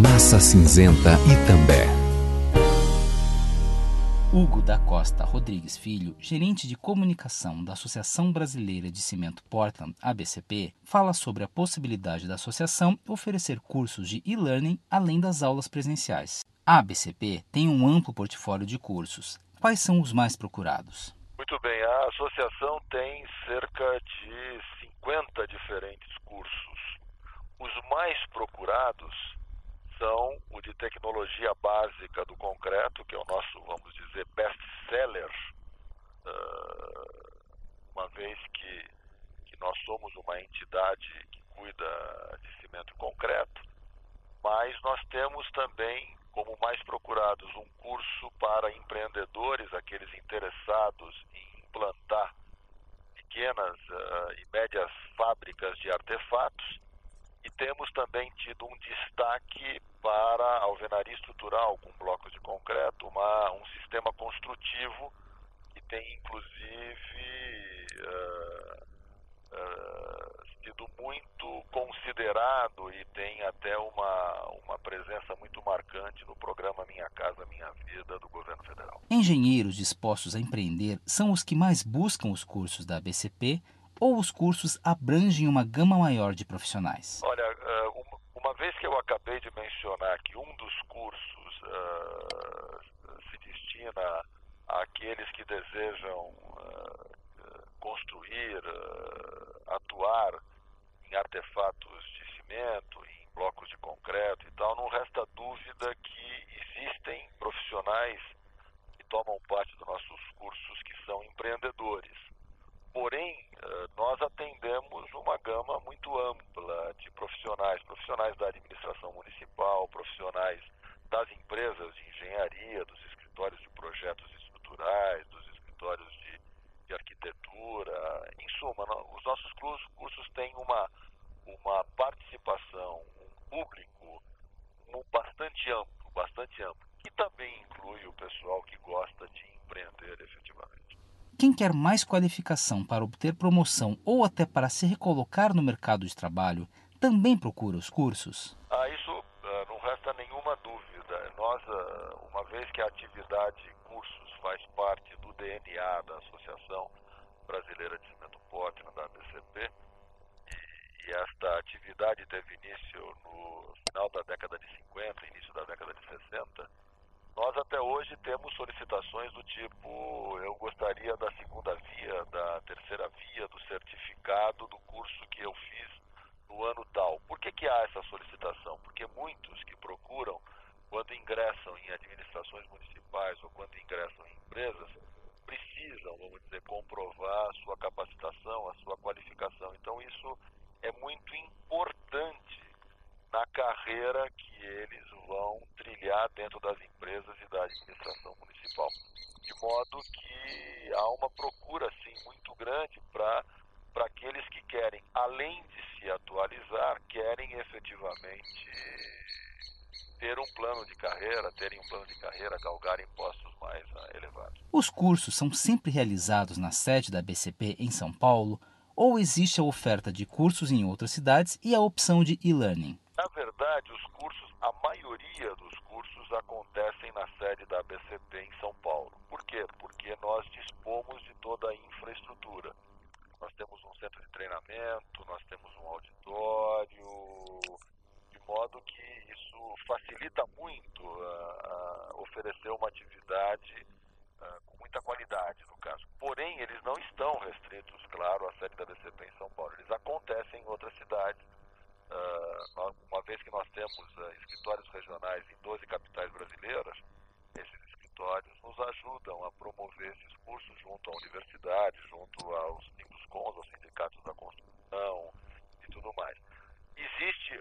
Massa Cinzenta Itambé. Hugo da Costa Rodrigues Filho, gerente de comunicação da Associação Brasileira de Cimento Portland, ABCP, fala sobre a possibilidade da associação oferecer cursos de e-learning além das aulas presenciais. A ABCP tem um amplo portfólio de cursos. Quais são os mais procurados? Muito bem, a associação tem cerca de 50 diferentes cursos. Os mais procurados são o de tecnologia básica do concreto, que é o nosso, vamos dizer, best-seller, uma vez que nós somos uma entidade que cuida de cimento e concreto, mas nós temos também, como mais procurados, um curso para empreendedores, aqueles interessados em implantar pequenas e médias fábricas de artefatos. E temos também tido um destaque para a alvenaria estrutural com blocos de concreto, um sistema construtivo que tem inclusive sido muito considerado e tem até uma presença muito marcante no programa Minha Casa Minha Vida do governo federal. Engenheiros dispostos a empreender são os que mais buscam os cursos da ABCP ou os cursos abrangem uma gama maior de profissionais? Olha, uma vez que eu acabei de mencionar que um dos cursos se destina àqueles que desejam construir, atuar em artefatos de cimento, em blocos de concreto e tal, não resta dúvida que existem profissionais que tomam parte dos nossos cursos que são empreendedores. Porém, nós atendemos uma gama muito ampla de profissionais da administração municipal, profissionais das empresas de engenharia, dos escritórios de projetos estruturais, dos escritórios de arquitetura. Em suma, os nossos cursos têm uma participação, um público bastante amplo, que também inclui o pessoal que gosta de empreender efetivamente. Quem quer mais qualificação para obter promoção ou até para se recolocar no mercado de trabalho, também procura os cursos? Isso não resta nenhuma dúvida. Nós, uma vez que a atividade cursos faz parte do DNA da Associação Brasileira de Cimento Portland, da ABCP, e esta atividade teve início no final da década de 50, início da década de 60, nós até hoje temos solicitações do tipo: eu gostaria da segunda via, da terceira via, do certificado do curso que eu fiz no ano tal. Por que há essa solicitação? Porque muitos que procuram, quando ingressam em administrações municipais ou quando ingressam em empresas, precisam, vamos dizer, comprovar a sua capacitação, a sua qualificação. Então isso é muito importante na carreira que eles vão trilhar dentro das empresas e da administração municipal. De modo que há uma procura, sim, muito grande para aqueles que querem, além de se atualizar, querem efetivamente terem um plano de carreira, galgarem postos mais elevados. Os cursos são sempre realizados na sede da ABCP em São Paulo ou existe a oferta de cursos em outras cidades e a opção de e-learning? Na verdade, a maioria dos cursos acontecem na sede da ABCP em São Paulo. Por quê? Porque nós dispomos de toda a infraestrutura. Nós temos um centro de treinamento, nós temos um auditório, de modo que isso facilita muito oferecer uma atividade com muita qualidade, no caso. Porém, eles não estão restritos, claro, à sede da ABCP em São Paulo. Eles acontecem em outras cidades. Uma vez que nós temos escritórios regionais em 12 capitais brasileiras, esses escritórios nos ajudam a promover esses cursos junto à universidade, junto aos Sinduscons, aos sindicatos da construção e tudo mais. Existe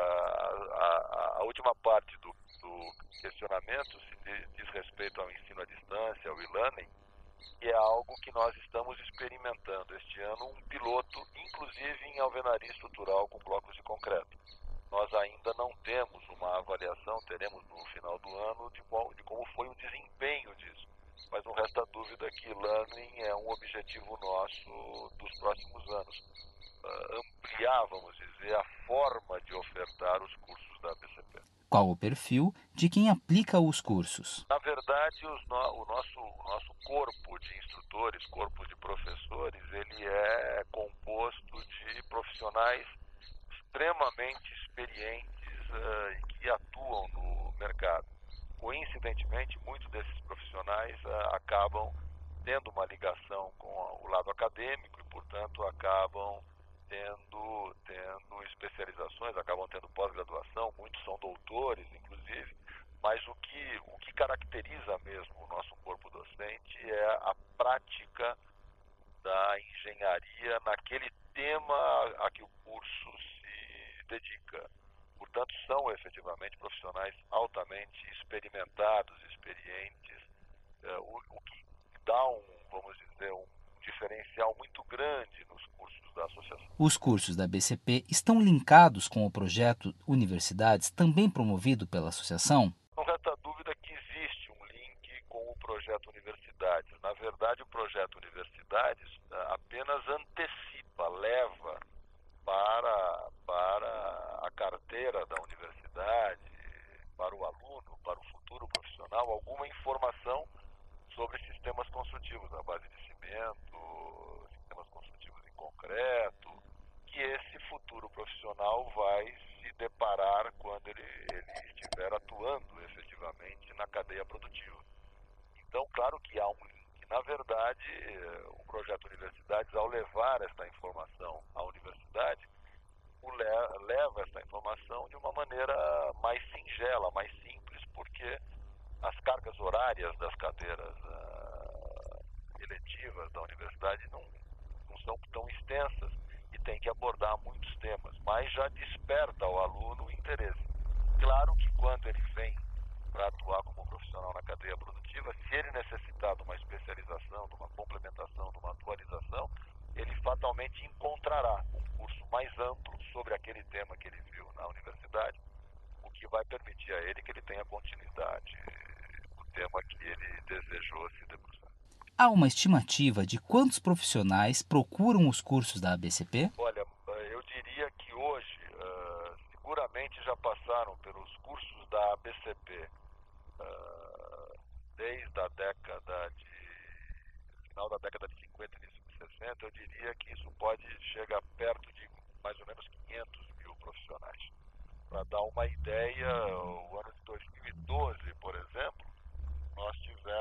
a última parte do questionamento, se diz respeito ao ensino à distância, ao e-learning, que é algo que nós estamos experimentando este ano, um piloto, inclusive em alvenaria estrutural com blocos de concreto. Nós ainda não temos uma avaliação, teremos no final do ano, de como foi o desempenho disso. Mas não resta dúvida que e-learning é um objetivo nosso dos próximos anos. Ampliar, vamos dizer, a forma de ofertar os cursos da ABCP. Qual o perfil de quem aplica os cursos? Na verdade, o nosso corpo de instrutores, corpo de professores, ele é composto de profissionais extremamente experientes e que atuam no mercado. Coincidentemente, muitos desses profissionais acabam tendo uma ligação com o lado acadêmico e, portanto, acabam tendo especializações, acabam tendo pós-graduação, muitos são doutores, inclusive, mas o que caracteriza mesmo o nosso corpo docente é a prática da engenharia naquele tema a que o curso se dedica. Portanto, são efetivamente profissionais altamente experimentados, experientes, o que dá vamos dizer, um diferencial muito grande nos cursos da associação. Os cursos da BCP estão linkados com o projeto Universidades, também promovido pela associação? Não resta dúvida que existe um link com o projeto Universidades. Na verdade, o projeto Universidades apenas antecipa, leva para a carteira da universidade, para o aluno, para o futuro profissional, alguma informação sobre sistemas construtivos à base de cimento, sistemas construtivos em concreto, que esse futuro profissional vai se deparar quando ele estiver atuando efetivamente na cadeia produtiva. Então, claro que há um link. Na verdade, o projeto Universidades, ao levar esta informação à universidade, leva esta informação de uma maneira mais singela, mais simples, porque as cargas horárias das cadeiras eletivas da universidade não são tão extensas e tem que abordar muitos temas, mas já desperta ao aluno o interesse. Claro que quando ele vem para atuar como profissional na cadeia produtiva, se ele necessitar de uma especialização, de uma complementação, de uma atualização, ele fatalmente encontrará um curso mais amplo sobre aquele tema que ele viu na universidade, o que vai permitir a ele que ele tenha continuidade no tema que ele desejou se debruçar. Há uma estimativa de quantos profissionais procuram os cursos da ABCP? Olha, eu diria que hoje seguramente já passaram pelos cursos da ABCP desde a final da década de 50, início de 60, eu diria que isso pode chegar perto de mais ou menos 500 mil profissionais. Para dar uma ideia, o ano de 2012, por exemplo, nós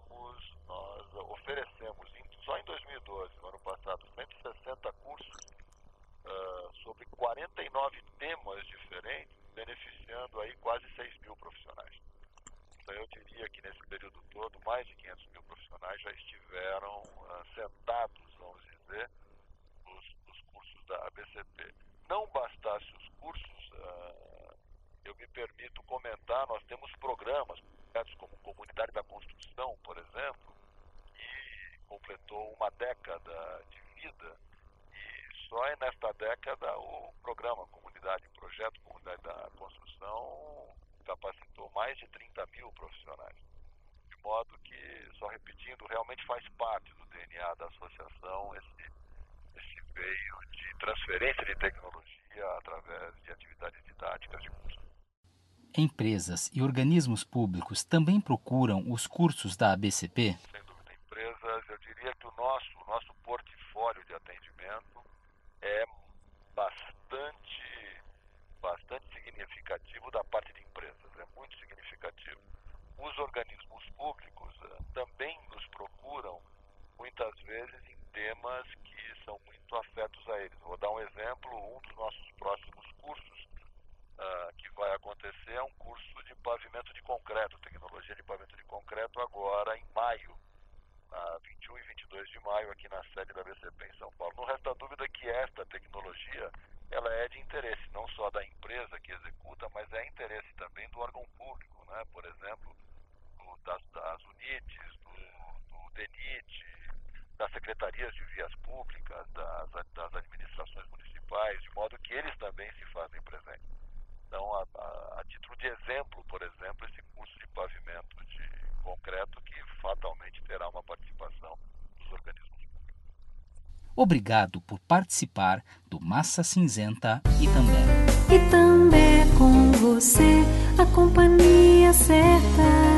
oferecemos, só em 2012, no ano passado, 160 cursos sobre 49 temas diferentes, beneficiando aí quase 6 mil profissionais. Então eu diria que nesse período todo, mais de 500 mil profissionais já estiveram sentados, vamos dizer, nos cursos da ABCP. Não bastasse os cursos, eu me permito comentar, nós temos programas como Comunidade da Construção, por exemplo, que completou uma década de vida, e só nesta década o programa Projeto Comunidade da Construção capacitou mais de 30 mil profissionais. De modo que, só repetindo, realmente faz parte do DNA da associação esse meio de transferência de tecnologia através de atividades didáticas de curso. Empresas e organismos públicos também procuram os cursos da ABCP? Sem dúvida, empresas, eu diria que o nosso portfólio de atendimento é bastante significativo da parte de empresas, é muito significativo. Os organismos públicos também nos procuram, muitas vezes, em temas que são muito afetos a eles. Vou dar um exemplo, um dos nossos próximos cursos que vai acontecer é um curso de pavimento de concreto, tecnologia de pavimento de concreto, agora em maio, 21 e 22 de maio, aqui na sede da BCP em São Paulo. Não resta dúvida que esta tecnologia ela é de interesse não só da empresa que executa, mas é interesse também do órgão público, né? Por exemplo, das UNITs, do DENIT, das secretarias de vias públicas, das administrações municipais, de modo que eles também se fazem presentes. Então, a título de exemplo, por exemplo, esse curso de pavimento de concreto que fatalmente terá uma participação dos organismos públicos. Obrigado por participar do Massa Cinzenta Itambé. Itambé com você. a companhia certa.